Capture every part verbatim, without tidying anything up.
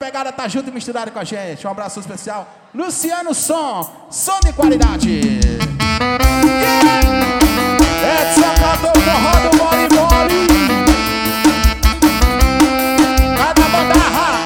pegada tá junto e misturado com a gente. Um abraço especial. Luciano Som, som de qualidade. Edson cantou o forró do Mole Mole. Cada bandarra.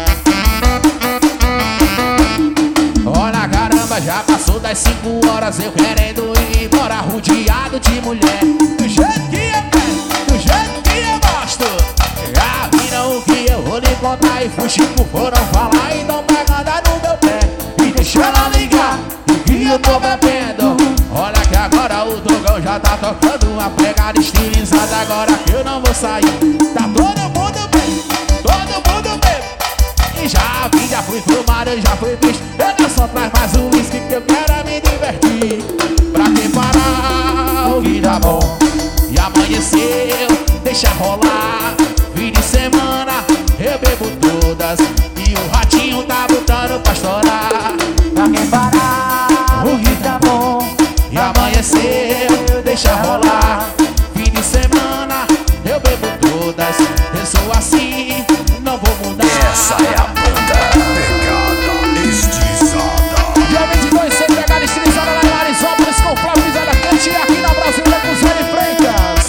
Olha caramba, já passou das cinco horas, eu querendo ir embora, rodeado de mulher. Do jeito que eu quero, do jeito que eu gosto. Já viram o que eu vou lhe contar e fuxico foram falar e dão pegada no meu pé. E deixa ela ligar o que eu tô bebendo. Olha que agora o Dogão já tá tocando uma pegada estilizada. Agora que eu não vou sair, tá todo mundo bem, todo mundo bem. E já vi, já fui filmado, eu já fui visto. Eu só traz mais um whisky que eu quero é me divertir. Pra que parar o que dá bom e amanheceu, deixa rolar. Fim de semana eu bebo todas e o ratinho tá botando pra estourar. Pra quem parar o que tá bom E amanheceu, deixa rolar. Fim de semana eu bebo todas. Eu sou assim, não vou mudar. Essa é a banda Pegada Estilizada. Dia vinte e dois, sem pegada estilizada lá em Marisópolis com Flávio Elegante. E aqui na Brasília com Zé Freitas.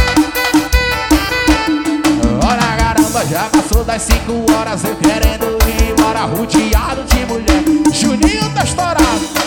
Olha caramba, já passou das cinco horas, eu querendo ir embora, rodeado de mulher. Juninho tá estourado.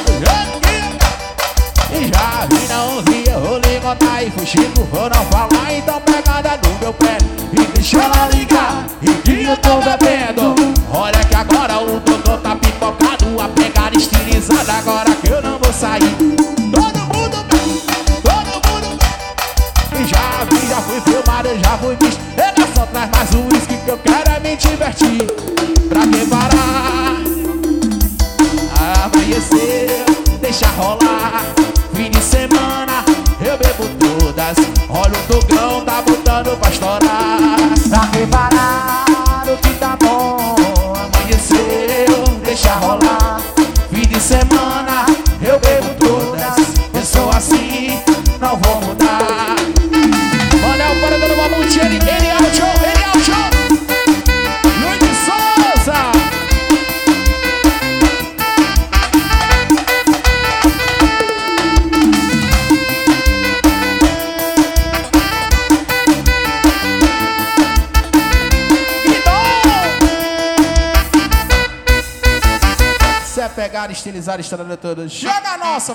E já vi, não vi, eu vou lhe contar e fuxico foram falar, então pegada no meu pé. E deixa ela ligar e que eu tô bebendo. Olha que agora o doutor tá pipocado, a pegada estilizada. Agora que eu não vou sair, todo mundo bem, todo mundo bem. E já vi, já fui filmado, já fui visto. Ele só traz mais um whisky que eu quero é me divertir. Pra que parar? Amanheceu, deixa rolar. Fim de semana eu bebo todas. Olha o Dogão tá botando pra estourar. Pra quem parar o que tá bom Amanheceu, deixa rolar. Fim de semana eu bebo todas. Eu sou assim, não vou mudar. Olha o parador do Mamute, ele, ele é o show, ele é o show. Luiz de Souza. Se é pegar, estilizar, estrada toda, joga a nossa.